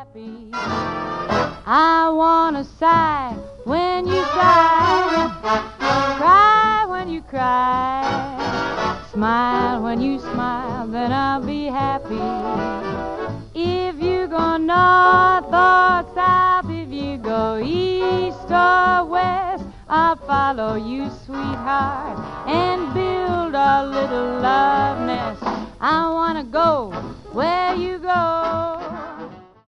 happy. I wanna sigh when you sigh, cry when you cry, smile when you smile, then I'll be happy. If you go north or south, if you go east or west, I'll follow you, sweetheart, and build a little love nest. I wanna go where you go,